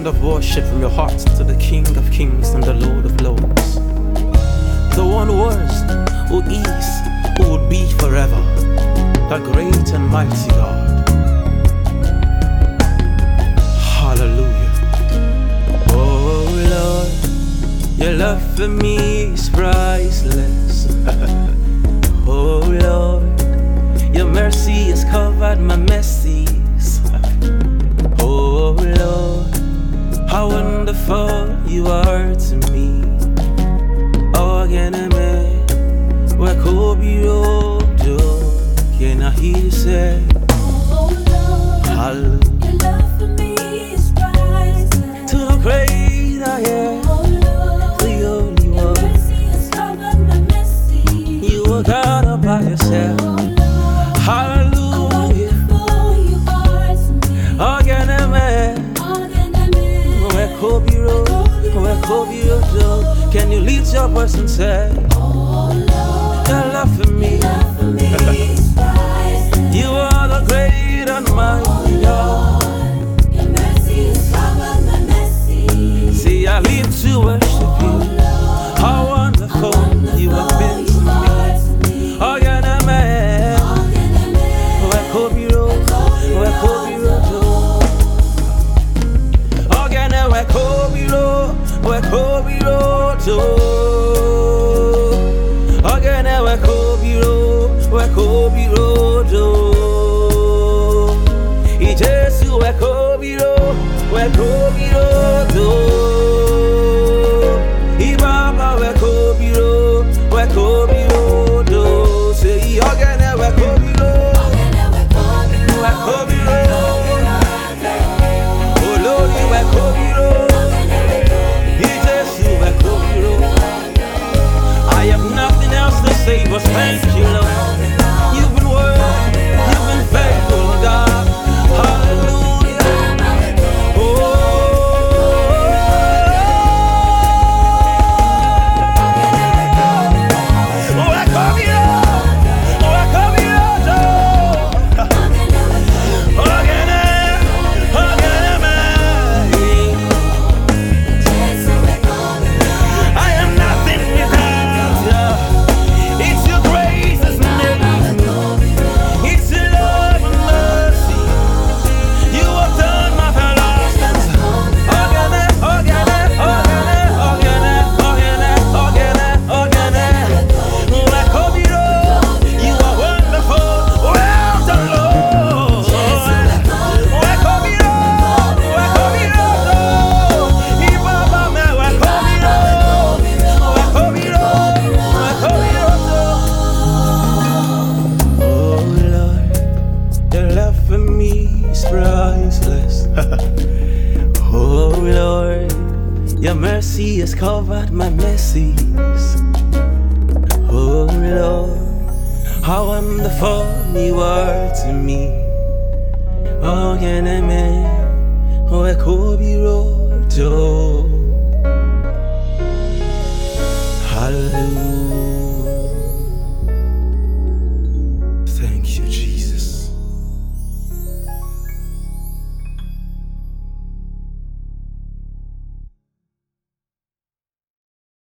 sound of worship from your heart to the King of Kings and the Lord of Lords. The one who was, who is, who will be forever. The great and mighty God. Hallelujah. Oh Lord, your love for me is priceless. Oh Lord, your mercy has covered my messes. Oh Lord, how wonderful you are to me. Ogeneme, wekobirodo, can I hear you say, Oh Lord, hallelujah. your love for me is priceless. To the great I am, Oh Lord, the only your one. mercy has covered my messes. You are God all by yourself. Oh Lord, how Hallelujah. wonderful you are to me. Ogeneme, Ogeneme, wekobirodo. Can you lift your voice and say, oh Lord, your love for me? your love for me is priceless. You are the great and mighty God. Lord, your mercy has covered my messes. See, I live to worship you. How wonderful you have been to me. Ogeneme, wekobiro, Ogene wekobiro, wekobirodo. Ogene wekobiro, wekobirodo. Ijesu wekobiro, wekobirodo. Ibaba wekobiro, wekobirodo. Say ogene wekobiro, wekobiro. Olori wekobiro, Ijesu wekobiro. I have nothing else to say but thank you, Lord. You've been worthy, you've been faithful, God. Hallelujah. I am nothing without you. It's your grace that's made me. It's your love and mercy. You have done marvelous things. You are wonderful. Well done, Lord. Oh Lord, your love for me is priceless. Oh Lord, your mercy has covered my messes. Oh Lord, how wonderful you are to me. Ogeneme, wekobirodo. Hallelujah.